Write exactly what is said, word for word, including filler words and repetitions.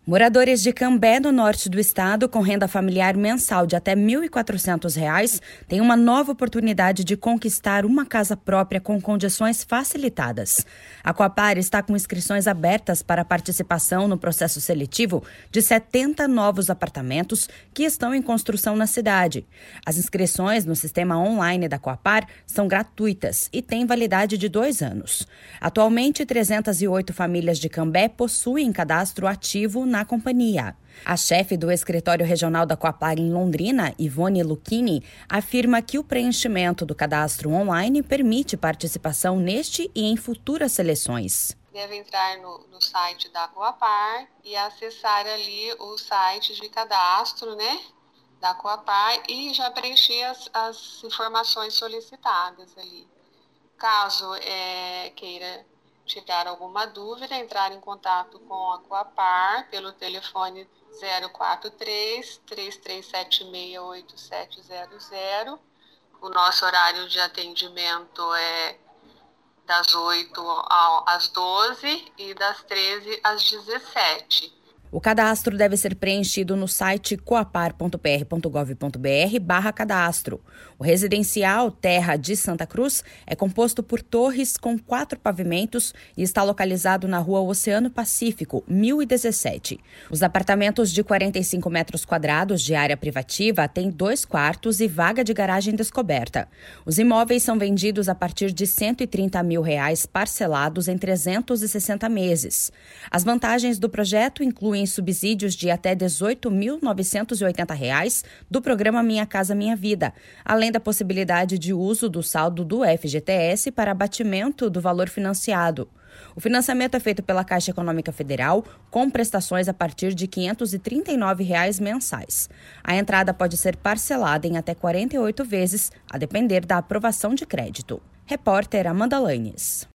Moradores de Cambé, no norte do estado, com renda familiar mensal de até mil e quatrocentos reais, têm uma nova oportunidade de conquistar uma casa própria com condições facilitadas. A Coapar está com inscrições abertas para participação no processo seletivo de setenta novos apartamentos que estão em construção na cidade. As inscrições no sistema online da Coapar são gratuitas e têm validade de dois anos. Atualmente, trezentas e oito famílias de Cambé possuem cadastro ativo na companhia. A chefe do escritório regional da Coapar em Londrina, Ivone Lucchini, afirma que o preenchimento do cadastro online permite participação neste e em futuras seleções. Deve entrar no, no site da Coapar e acessar ali o site de cadastro, né, da Coapar e já preencher as, as informações solicitadas ali. Caso é, queira tirar alguma dúvida, entrar em contato com a Coapar pelo telefone zero quatro três, três três sete seis, oito sete zero zero. O nosso horário de atendimento é das oito às doze e das treze às dezessete. O cadastro deve ser preenchido no site coapar ponto p r ponto gov ponto b r barra cadastro. O residencial Terra de Santa Cruz é composto por torres com quatro pavimentos e está localizado na rua Oceano Pacífico, mil e dezessete. Os apartamentos de quarenta e cinco metros quadrados de área privativa têm dois quartos e vaga de garagem descoberta. Os imóveis são vendidos a partir de cento e trinta mil reais parcelados em trezentos e sessenta meses. As vantagens do projeto incluem subsídios de até dezoito mil novecentos e oitenta reais do programa Minha Casa Minha Vida, além da possibilidade de uso do saldo do F G T S para abatimento do valor financiado. O financiamento é feito pela Caixa Econômica Federal, com prestações a partir de quinhentos e trinta e nove reais mensais. A entrada pode ser parcelada em até quarenta e oito vezes, a depender da aprovação de crédito. Repórter Amanda Lanes.